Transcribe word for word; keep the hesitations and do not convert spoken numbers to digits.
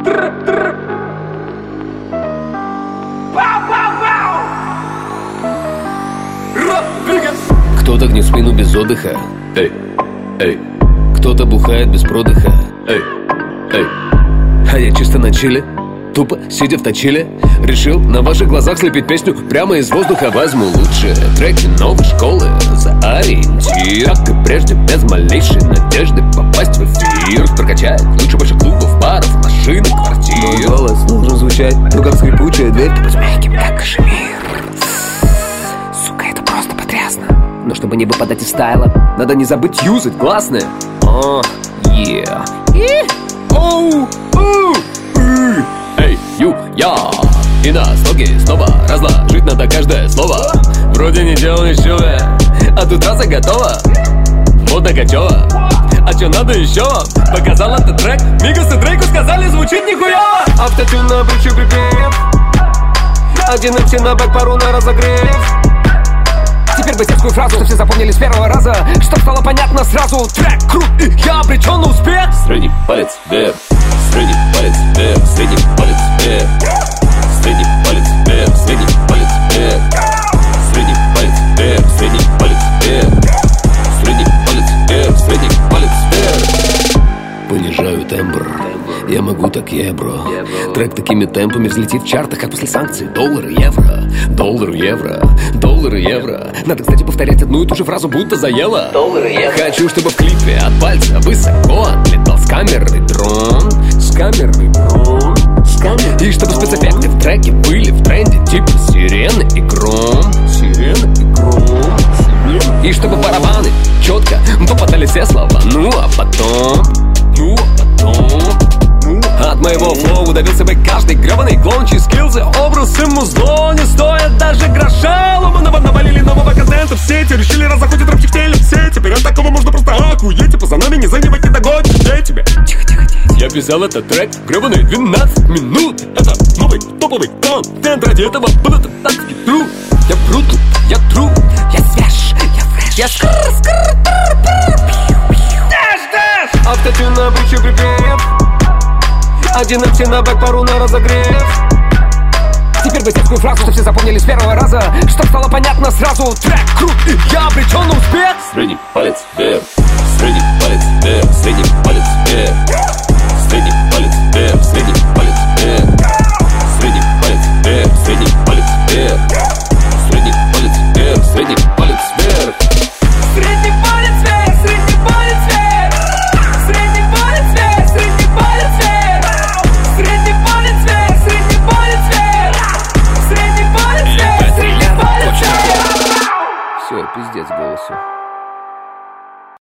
Кто-то гнет спину без отдыха. Эй, эй. Кто-то бухает без продыха. Эй, эй. А я чисто на чиле, тупо сидя в точиле, решил на ваших глазах слепить песню прямо из воздуха. Возьму лучшие треки новой школы за ориентир, как и прежде, без малейшей надежды попасть в эфир. Прокачать лучше больше клубов, баров, машин и квартир. Мой голос должен звучать, ну как скрипучая дверь, ты будь мягким, как кашемир. Сука, это просто потрясно. Но чтобы не выпадать из стайла, надо не забыть юзать гласные. О, е. Оу, оу. Эй, ю, я. И на слоги снова разложить надо каждое слово. Вроде не делал ничего, а тут трасса готова. Вот Гачева. А чё надо еще? Показал этот трек. Мигас и Дрейку сказали, звучит нихуя. Автотюн на брючу припев. Один эм на бэк, пару на разогрев. Теперь базирскую фразу, что все запомнили с первого раза, чтоб стало понятно сразу. Трек крут, и я обречен на успех. Средний палец вверх, средний палец вверх, средний палец вверх, средний палец вверх, средний палец вверх, средний палец вверх, средний палец вверх, средний палец вверх, средний палец вверх. Понижаю тембр, я могу так, я, бро. Трек такими темпами взлетит в чартах, как после санкций. Доллары, евро, доллары, евро, доллары, евро. Надо, кстати, повторять одну и ту же фразу, будто заело. Доллары, евро. Хочу, чтобы в клипе от пальца высоко отлетал с камеры дрон, с камеры дрон, с камеры. И чтобы спецэффекты в треке были в тренде, типа сирены и гром, сирены и гром, сирены. И чтобы барабаны четко попадали все слова. Ну а потом, ну а потом, от моего флоу удавился бы каждый гребаный клоун, чьи скиллзы, образ и музло не стоят даже гроша. Ломаного навалили нового контента в сети, решили раз заходит рэп в теле все. Теперь от такого можно просто охуеть, типа за нами не занимать не догонишь. Я тебе тихо, тихо, тихо. Я писал этот трек гребаные двенадцать минут. Это новый топовый контент, ради этого был этот адский труд. Я бруту, я тру, я свеж, я фреш, я скр, скр, дэш, дэш. Автотюн на брючу припев. Один эм на бэк, пару на разогрев. Теперь базирскую фразу, что все запомнили с первого раза, чтоб стало понятно сразу. Трек крут, и я обречен на успех. Средний палец вверх, средний палец вверх, средний палец вверх, средний палец вверх, средний палец вверх, средний палец вверх, средний палец вверх, средний палец вверх, средний палец вверх. Средний палец вверх, средний палец вверх, средний палец вверх, средний палец вверх, средний палец вверх, средний палец вверх, средний палец вверх, средний палец вверх. Все, пиздец голосу.